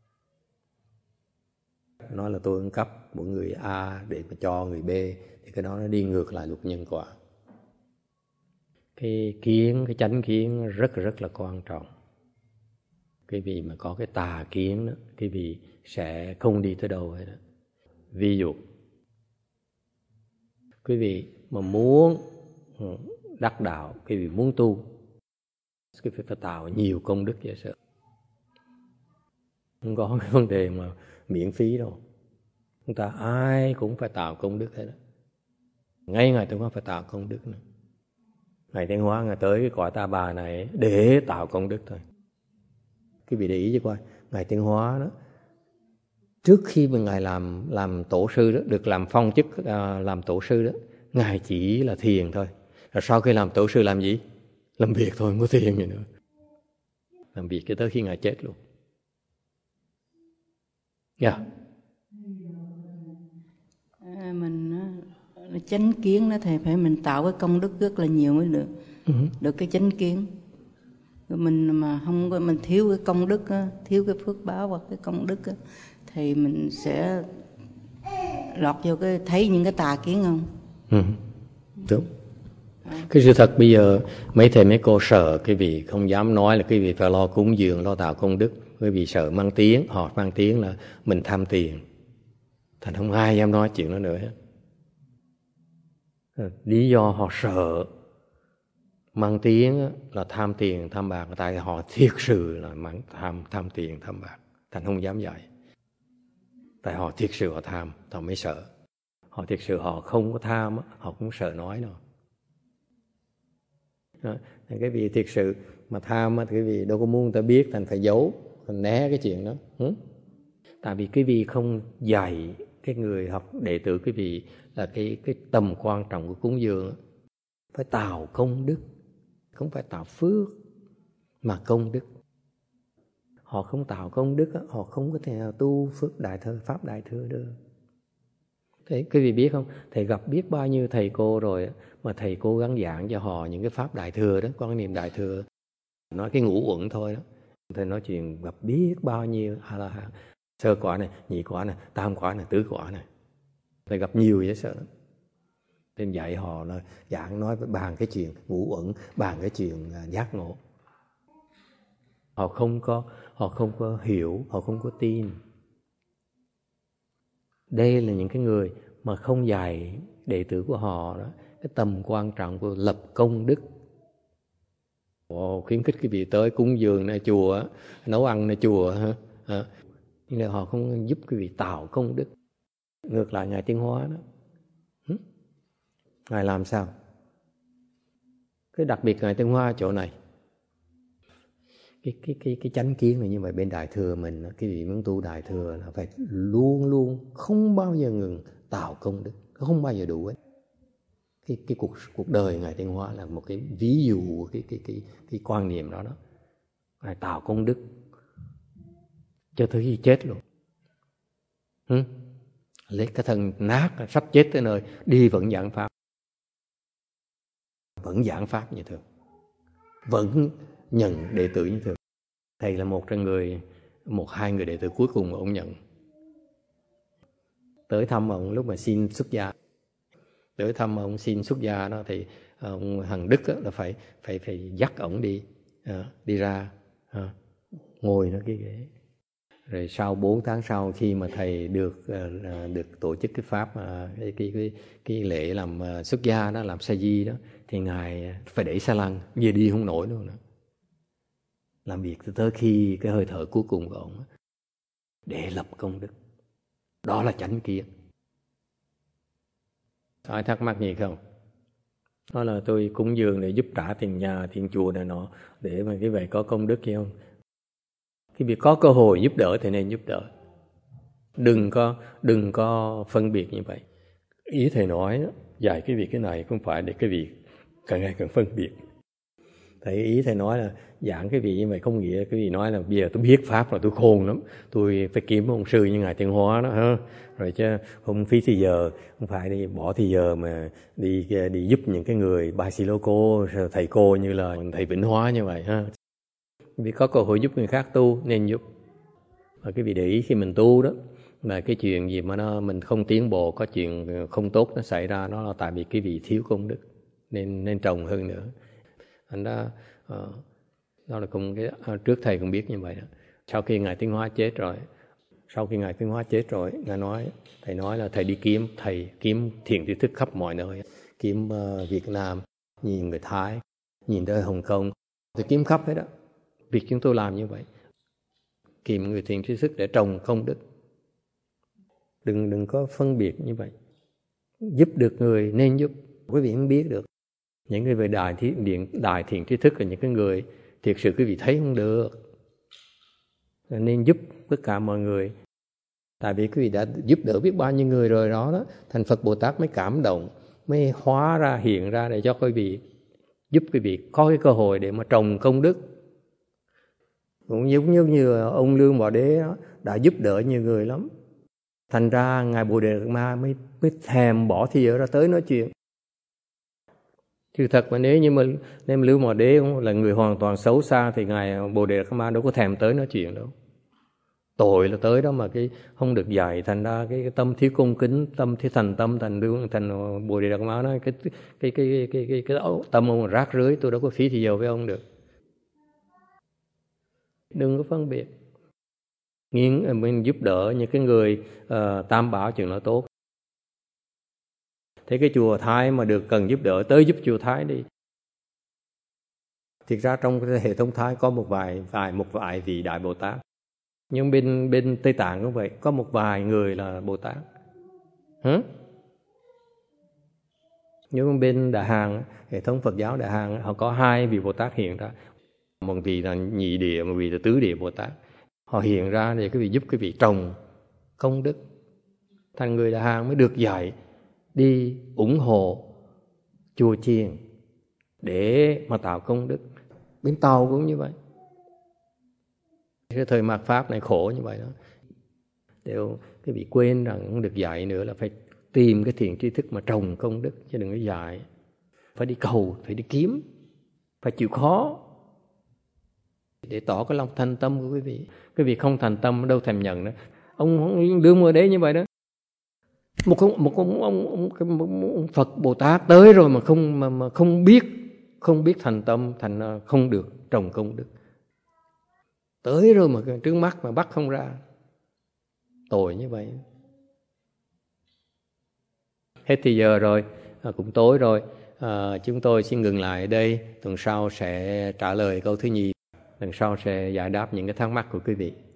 Nói là tôi ăn cắp của người A để mà cho người B, thì cái đó nó đi ngược lại luật nhân quả. Cái kiến, cái chánh kiến rất là quan trọng. Cái vị mà có cái tà kiến đó, cái vị sẽ không đi tới đâu hết đó. Ví dụ, quý vị mà muốn đắc đạo, quý vị muốn tu, quý vị phải tạo nhiều công đức vậy sợ. Không có cái vấn đề mà miễn phí đâu. Chúng ta ai cũng phải tạo công đức hết đó. Ngay Ngài Tịnh Hóa phải tạo công đức nữa. Ngài Tịnh Hóa Ngài tới cái cõi Ta Bà này để tạo công đức thôi. Quý vị để ý cho coi, Ngài Tịnh Hóa đó, trước khi mà Ngài làm tổ sư đó, được làm phong chức làm tổ sư đó, Ngài chỉ là thiền thôi. Rồi sau khi làm tổ sư làm gì? Làm việc thôi, không có thiền gì nữa. Làm việc cho tới khi Ngài chết luôn. Yeah. Mình chánh kiến đó thầy, phải mình tạo cái công đức rất là nhiều mới được. Được cái chánh kiến. Mình mà không có, mình thiếu cái công đức đó, thiếu cái phước báo hoặc cái công đức đó, thì mình sẽ lọt vô cái thấy những cái tà kiến không? Đúng. Cái sự thật bây giờ mấy thầy mấy cô sợ cái vị không dám nói là cái vị phải lo cúng dường, lo tạo công đức. Bởi vì sợ mang tiếng, họ mang tiếng là mình tham tiền. Thành không ai dám nói chuyện đó nữa hết. Lý do họ sợ mang tiếng là tham tiền, tham bạc, tại họ thiệt sự là tham tiền, tham bạc. Thành không dám dạy. Tại họ thiệt sự họ tham, họ mới sợ. Họ thiệt sự họ không có tham, họ cũng sợ nói đâu. Cái vị thiệt sự mà tham thì cái vị đâu có muốn người ta biết, thành phải giấu, thành né cái chuyện đó. Tại vì cái vị không dạy cái người học đệ tử cái vị là cái tầm quan trọng của cúng dường, phải tạo công đức, không phải tạo phước mà công đức. Họ không tạo công đức, họ không có thể nào tu phước đại thừa, pháp đại thừa được. Thế quý vị biết không, thầy gặp biết bao nhiêu thầy cô rồi mà thầy cố gắng giảng cho họ những cái pháp đại thừa đó, quan niệm đại thừa, nói cái ngũ uẩn thôi đó. Thầy nói chuyện gặp biết bao nhiêu A-la-hán, sơ quả này, nhị quả này, tam quả này, tứ quả này. Thầy gặp nhiều vậy sợ lắm. Nên dạy họ là giảng nói bàn cái chuyện ngũ uẩn, bàn cái chuyện giác ngộ. Họ không có hiểu, họ không có tin. Đây là những cái người mà không dạy đệ tử của họ đó, cái tầm quan trọng của lập công đức. Họ khuyến khích cái vị tới cúng dường này chùa, nấu ăn này chùa, nhưng mà họ không giúp cái vị tạo công đức. Ngược lại Ngài Tiến Hóa đó, Ngài làm sao? Cái đặc biệt Ngài Tiến Hóa chỗ này, cái chánh kiến là như vậy. Bên đại thừa mình, cái vị muốn tu đại thừa là phải luôn luôn không bao giờ ngừng tạo công đức, không bao giờ đủ ấy. Cái cuộc đời Ngài Tiến Hóa là một cái ví dụ cái quan niệm đó. Ngài tạo công đức cho tới khi chết luôn. Lấy cái thân nát sắp chết tới nơi đi vẫn giảng pháp, vẫn giảng pháp như thường, vẫn nhận đệ tử như thường. Thầy là một hai người đệ tử cuối cùng mà ông nhận. Tới thăm ông lúc mà xin xuất gia, tới thăm ông xin xuất gia đó thì ông Hằng Đức đó là phải dắt ông đi ra ngồi nó cái ghế. Rồi sau 4 tháng sau khi mà thầy được tổ chức cái pháp cái lễ làm xuất gia đó, làm sa di đó, thì ngài phải đẩy xa lăng, về đi không nổi nữa. Làm việc tới khi cái hơi thở cuối cùng của ông để lập công đức. Đó là chánh kiến. Ai thắc mắc gì không? Đó là tôi cúng dường để giúp trả tiền nhà, tiền chùa này nọ, để mà cái vậy có công đức gì không? Cái việc có cơ hội giúp đỡ thì nên giúp đỡ. Đừng có phân biệt như vậy. Ý thầy nói dạy cái việc cái này không phải để cái việc càng ngày càng phân biệt. Thầy ý thầy nói là giảng cái vị như vậy không nghĩa cái vị nói là bây giờ tôi biết pháp rồi, tôi khôn lắm, tôi phải kiếm ông sư như Ngài Tiến Hóa đó ha. Rồi chứ không phí thì giờ, không phải đi bỏ thì giờ mà đi giúp những cái người Basiloco, thầy cô như là thầy Vĩnh Hóa như vậy ha. Vì có cơ hội giúp người khác tu nên giúp. Và cái vị để ý khi mình tu đó, mà cái chuyện gì mà mình không tiến bộ, có chuyện không tốt nó xảy ra, nó là tại vì cái vị thiếu công đức, nên trồng hơn nữa. Anh đó là cũng cái trước thầy cũng biết như vậy đó. Sau khi ngài Tiến Hóa chết rồi, thầy nói là thầy đi kiếm thiện tri thức khắp mọi nơi, kiếm Việt Nam, nhìn người Thái, nhìn tới Hồng Kông, thầy kiếm khắp hết đó. Việc chúng tôi làm như vậy, kiếm người thiện tri thức để trồng công đức. Đừng có phân biệt như vậy. Giúp được người nên giúp. Quý vị không biết được, những người về đại thiện tri thức là những cái người thiệt sự quý vị thấy không được, nên giúp tất cả mọi người. Tại vì quý vị đã giúp đỡ biết bao nhiêu người rồi đó, thành Phật Bồ Tát mới cảm động, mới hóa ra, hiện ra để cho quý vị, giúp quý vị có cái cơ hội để mà trồng công đức. Cũng giống như ông Lương Bảo Đế đó, đã giúp đỡ nhiều người lắm. Thành ra ngài Bồ Đề Đạt Ma mới thèm bỏ thì giờ ra tới nói chuyện. Chứ thật mà nếu Lương Bảo Đế là người hoàn toàn xấu xa thì ngài Bồ Đề Đạt Ma đâu có thèm tới nói chuyện đâu. Tội là tới đó mà cái không được dạy, thành ra cái tâm thiếu cung kính, tâm thiếu thành tâm, thành Bồ Đề Đạt Ma nói cái tâm ông rác rưới, tôi đâu có phí thì giờ với ông được. Đừng có phân biệt. Mình giúp đỡ những cái người tam bảo chuyện nó tốt. Thế cái chùa Thái mà được cần giúp đỡ, tới giúp chùa Thái đi. Thực ra trong cái hệ thống Thái có một vài vị Đại Bồ Tát. Nhưng bên Tây Tạng cũng vậy, có một vài người là Bồ Tát. Nhưng bên Đại Hàn, hệ thống Phật giáo Đại Hàn, họ có 2 vị Bồ Tát hiện ra. Một vị là nhị địa, một vị là tứ địa Bồ Tát. Họ hiện ra để quý vị giúp quý vị trồng công đức. Thành người Đại Hàn mới được dạy đi ủng hộ chùa chiền để mà tạo công đức. Bên Tàu cũng như vậy. Cái thời mạt Pháp này khổ như vậy đó. Đều quý vị quên rằng không được dạy nữa là phải tìm cái thiện tri thức mà trồng công đức, chứ đừng có dạy. Phải đi cầu, phải đi kiếm, phải chịu khó để tỏ cái lòng thành tâm của quý vị. Quý vị không thành tâm đâu thèm nhận nữa. Ông Lương Mơ Đế như vậy đó. Một ông Phật Bồ Tát tới rồi mà không biết thành tâm, thành không được trồng công đức. Tới rồi mà trước mắt mà bắt không ra. Tội như vậy. Hết thì giờ rồi, cũng tối rồi. Chúng tôi xin ngừng lại ở đây. Tuần sau sẽ trả lời câu thứ nhì. Lần sau sẽ giải đáp những cái thắc mắc của quý vị.